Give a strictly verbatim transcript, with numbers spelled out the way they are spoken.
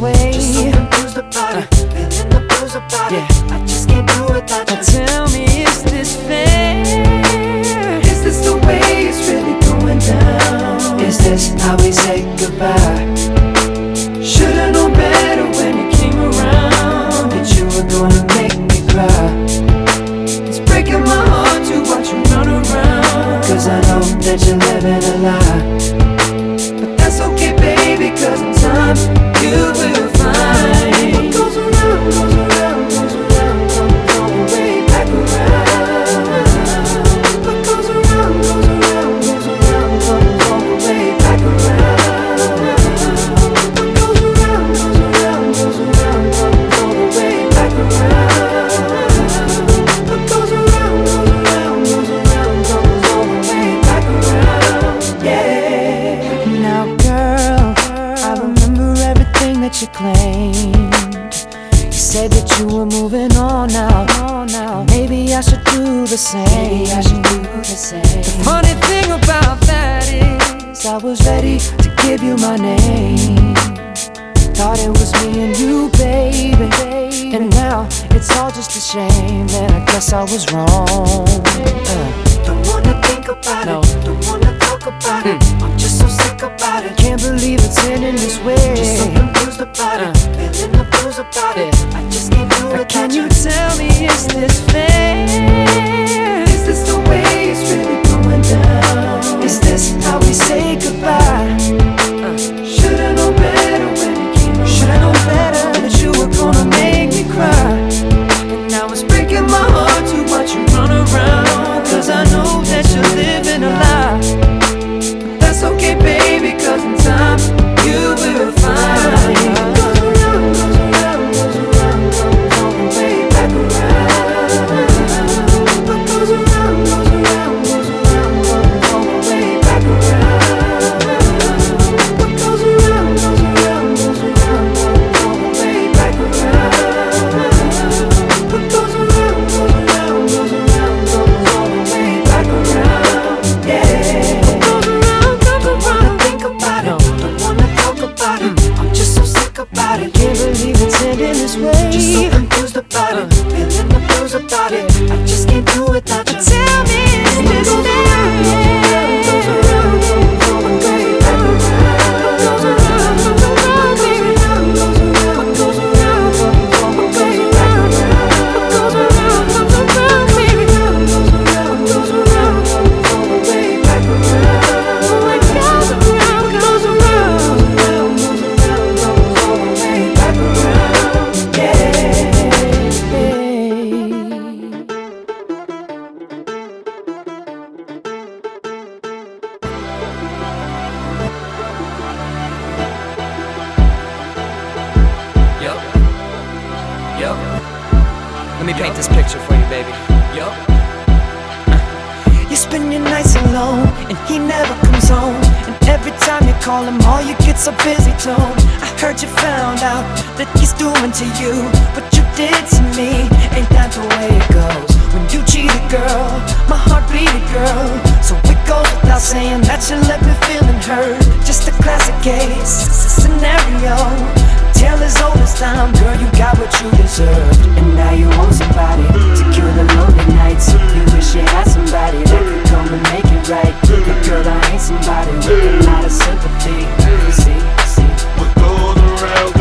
way. Just so confused about it, feeling the blues about it. I just can't do without you. Now tell me, is this fair? Is this the way it's really going down? Is this how we say goodbye? Should've known better when you came around that you were gonna make me cry. It's breaking my heart to watch you run around, cause I know that you're living a lie. But that's okay, baby, cause in time you will find what goes around, goes around, goes around, comes all the way back around. What goes around, goes around, goes around, comes all the way back around. What goes around, goes around, goes around, comes all the way back around. What goes around, goes around, goes around, comes all the way back around. Yeah. Now girl, I remember everything that you claimed. You said that you were moving on now. Maybe I should do the same. Maybe I should do the same. The funny thing about that is I was ready to give you my name. Thought it was me and you, baby. And now it's all just a shame, and I guess I was wrong. uh. Don't wanna think about No. it, don't wanna talk about it. I'm just so sick about it. Can't believe it's ending this way. Just so confused about it, feeling the blues about it. I just can't do Now it. can you tell me, is this fair? Is this the way it's really going down? Is this how we say goodbye? Uh, Should've known better when you came around. Should've known better that you were gonna make me cry. And now it's breaking my heart to watch you run around, cause I know that you're living a lie. But that's okay, baby, cause in time you will find what goes around, goes around, goes around, comes all the way back around. What goes around, goes around, goes around, comes all the way back around. What goes around, goes around, goes around, comes all the way back around. What goes around, goes around, goes around, comes all the way back around. Yeah. Don't wanna think about it, don't wanna talk about it. I'm just so sick about it. Can't believe it's ending this way. Just so confused about it, feeling the blues about it. I just can't do without you. Tell me, is this Goes fair? around, goes around, comes all the way back around. Goes around, goes around, goes around, goes around, goes around, comes all the way back around. Goes around, goes around, baby. Goes around, goes around, comes all the way back around. Goes around, goes around, goes around, comes all the way back around. Yeah. Yup. Yup. Let me paint this picture for you, baby. Yup. You spend your nights alone, and he never comes home. And every time you call him, all you get's a busy tone. I heard you found out that he's doing to you what you did to me. Ain't that the way it goes? When you cheated, girl, my heart bleeded, girl. So it goes without saying that you left me feeling hurt. Just a classic case, scenario. Tale as old as time, girl, you got what you deserved. And now you want somebody to cure the lonely nights. You wish you had somebody that could come and make it right. But girl, I ain't somebody with a lot of sympathy. See, see. What goes around